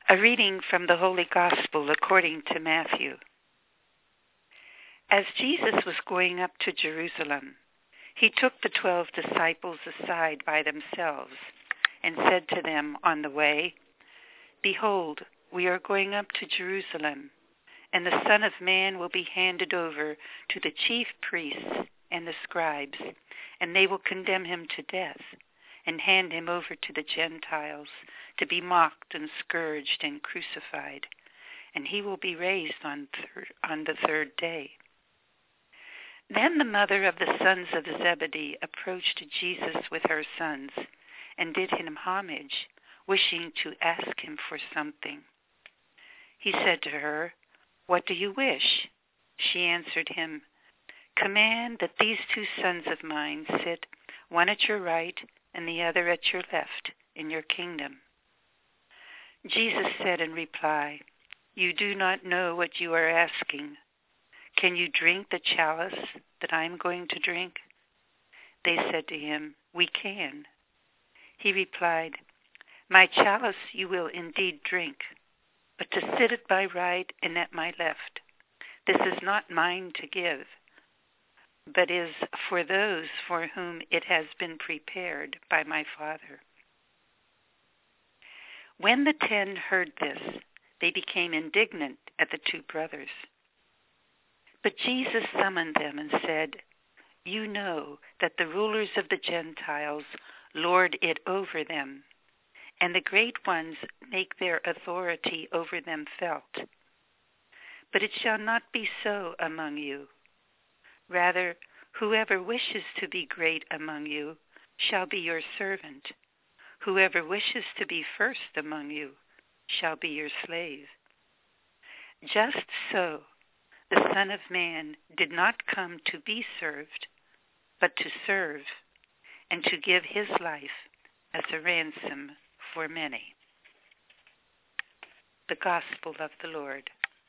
A reading from the Holy Gospel according to Matthew. As Jesus was going up to Jerusalem, he took the 12 disciples aside by themselves and said to them on the way, "Behold, we are going up to Jerusalem, and the Son of Man will be handed over to the chief priests and the scribes, and they will condemn him to death and hand him over to the Gentiles to be mocked and scourged and crucified, and he will be raised on the third day." Then the mother of the sons of Zebedee approached Jesus with her sons and did him homage, wishing to ask him for something. He said to her, "What do you wish?" She answered him, "Command that these 2 sons of mine sit, one at your right and the other at your left, in your kingdom." Jesus said in reply, "You do not know what you are asking. Can you drink the chalice that I am going to drink?" They said to him, "We can." He replied, "My chalice you will indeed drink, but to sit at my right and at my left, this is not mine to give, but is for those for whom it has been prepared by my Father." When the 10 heard this, they became indignant at the 2 brothers. But Jesus summoned them and said, "You know that the rulers of the Gentiles lord it over them, and the great ones make their authority over them felt. But it shall not be so among you. Rather, whoever wishes to be great among you shall be your servant. Whoever wishes to be first among you shall be your slave. Just so, the Son of Man did not come to be served, but to serve, and to give his life as a ransom for many." The Gospel of the Lord.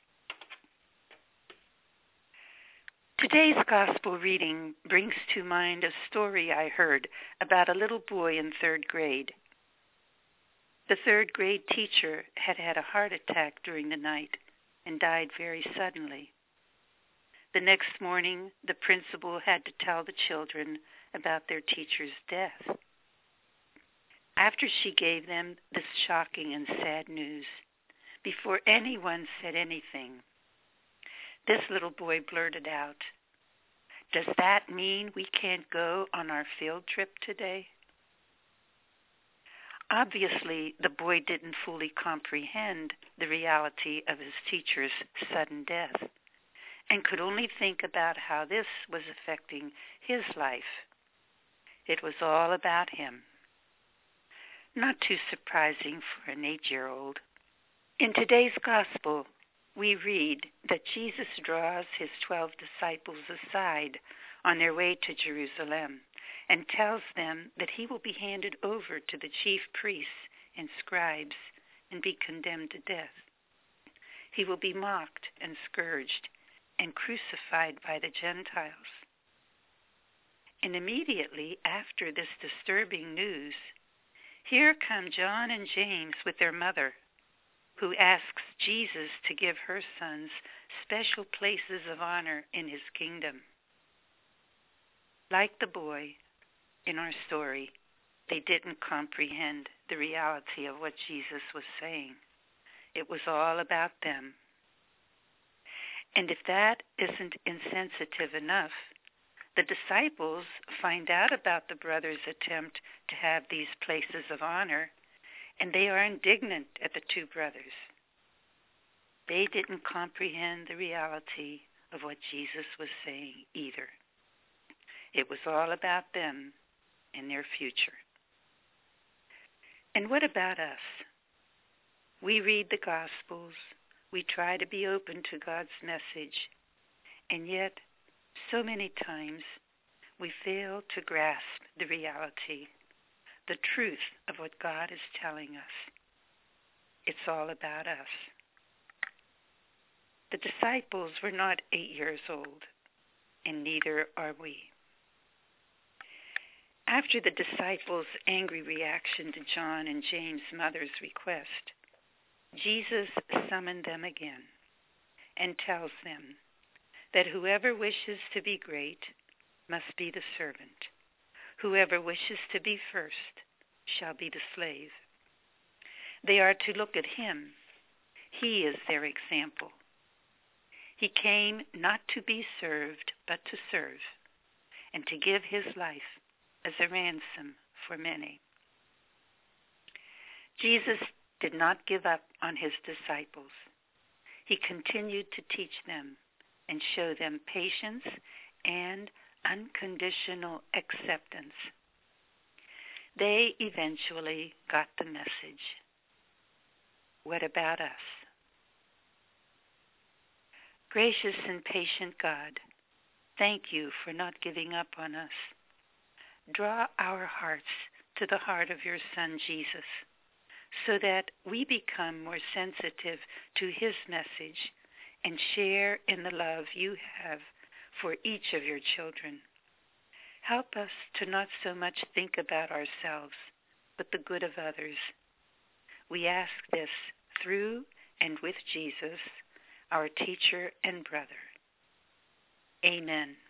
Today's Gospel reading brings to mind a story I heard about a little boy in 3rd grade. The 3rd grade teacher had had a heart attack during the night and died very suddenly. The next morning, the principal had to tell the children about their teacher's death. After she gave them this shocking and sad news, before anyone said anything, this little boy blurted out, "Does that mean we can't go on our field trip today?" Obviously, the boy didn't fully comprehend the reality of his teacher's sudden death, and could only think about how this was affecting his life. It was all about him. Not too surprising for an 8-year-old. In today's Gospel, we read that Jesus draws his 12 disciples aside on their way to Jerusalem and tells them that he will be handed over to the chief priests and scribes and be condemned to death. He will be mocked and scourged and crucified by the Gentiles. And immediately after this disturbing news, here come John and James with their mother, who asks Jesus to give her sons special places of honor in his kingdom. Like the boy in our story, they didn't comprehend the reality of what Jesus was saying. It was all about them. And if that isn't insensitive enough, the disciples find out about the brothers' attempt to have these places of honor, and they are indignant at the 2 brothers. They didn't comprehend the reality of what Jesus was saying either. It was all about them and their future. And what about us? We read the Gospels, we try to be open to God's message, and yet, so many times, we fail to grasp the reality, the truth of what God is telling us. It's all about us. The disciples were not 8 years old, and neither are we. After the disciples' angry reaction to John and James' mother's request, Jesus summoned them again and tells them that whoever wishes to be great must be the servant. Whoever wishes to be first shall be the slave. They are to look at him. He is their example. He came not to be served, but to serve, and to give his life as a ransom for many. Jesus did not give up on his disciples. He continued to teach them and show them patience and unconditional acceptance. They eventually got the message. What about us? Gracious and patient God, thank you for not giving up on us. Draw our hearts to the heart of your Son, Jesus, so that we become more sensitive to his message and share in the love you have for each of your children. Help us to not so much think about ourselves, but the good of others. We ask this through and with Jesus, our teacher and brother. Amen.